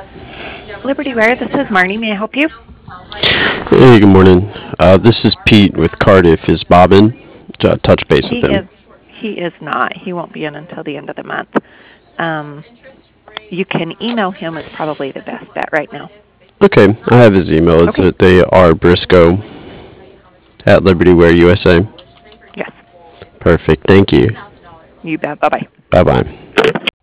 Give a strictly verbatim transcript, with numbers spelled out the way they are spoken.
Liberty Wire, this is Marnie. May I help you? Hey, good morning. Uh, this is Pete with Cardiff. Is Bob in? Uh, touch base He with him. is he is not. He won't be in until the end of the month. Um, you can email him. It's probably the best bet right now. Okay, I have his email. It's Okay. uh, they are Briscoe at Liberty Wear U S A. Yes. Perfect. Thank you. You bet. Bye bye. Bye bye.